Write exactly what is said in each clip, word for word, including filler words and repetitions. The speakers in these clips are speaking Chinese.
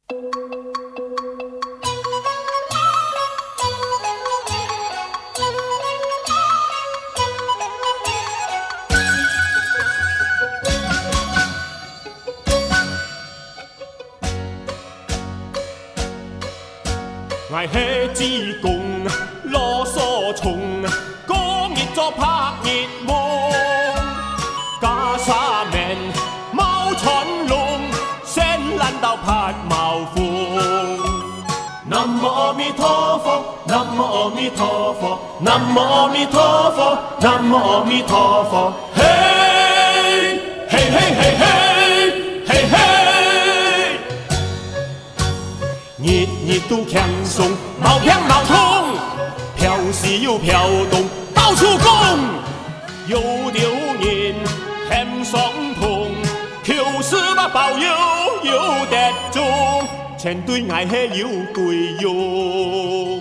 爱黑子公，啰嗦虫，讲热做拍热梦。袈裟面，毛穿龙，仙兰道拍毛风。南无阿弥陀佛，南无阿弥陀佛，南无阿弥陀佛，南无阿弥陀佛。嘿，嘿嘿嘿嘿，嘿嘿。日日都强松，毛香毛通，飘是又飘动，到处讲。有条人欠相同，求师把保佑有得中，前对爱嘿有对用。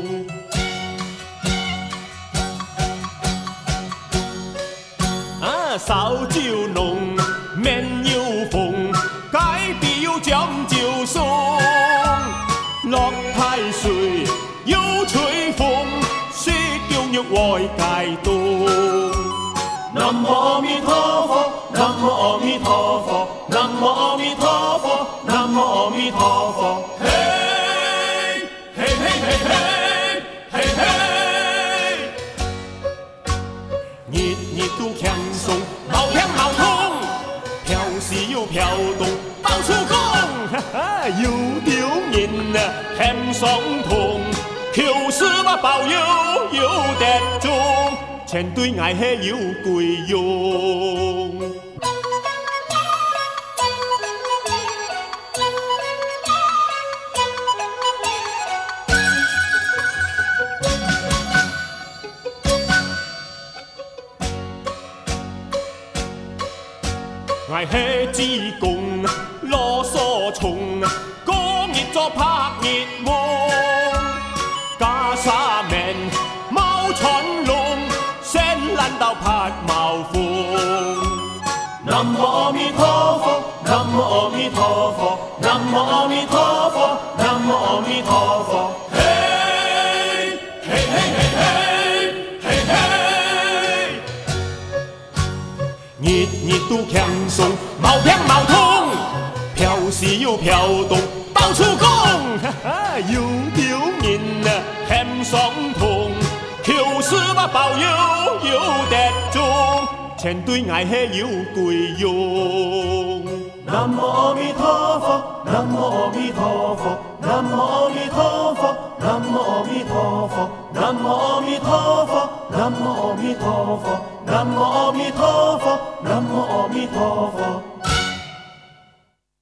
啊，烧酒浓，面有风，该必有讲究松。落太水，有吹风，雪中玉外界动。南无阿弥陀佛，南无阿弥陀佛，南无阿弥陀佛，南无阿弥陀佛。嘿，嘿嘿嘿嘿，嘿嘿。日日都强松，毛香毛通，飘是又飘动，到处讲。哈哈，有条人啊，欠相同，求师把保佑有得中，前对爱嘿有贵用。爱嘿子公，啰嗦虫，讲热做拍热梦。袈裟面，毛穿龙，仙兰道拍毛风。南无阿弥陀佛，南无阿弥陀佛，南无阿弥陀佛，南无阿弥陀佛。嘿，嘿嘿嘿嘿，嘿嘿。日日都强松，毛香毛通，飘是又飘动，到处讲。哈哈，有条人啊，欠相同，求师把保佑有得中，前对爱嘿有贵用。南无阿弥陀佛，南无阿弥陀佛，南无阿弥陀佛，南无阿弥陀佛，南无阿弥陀佛，南无阿弥陀佛，南无阿弥陀佛，南无阿弥陀佛。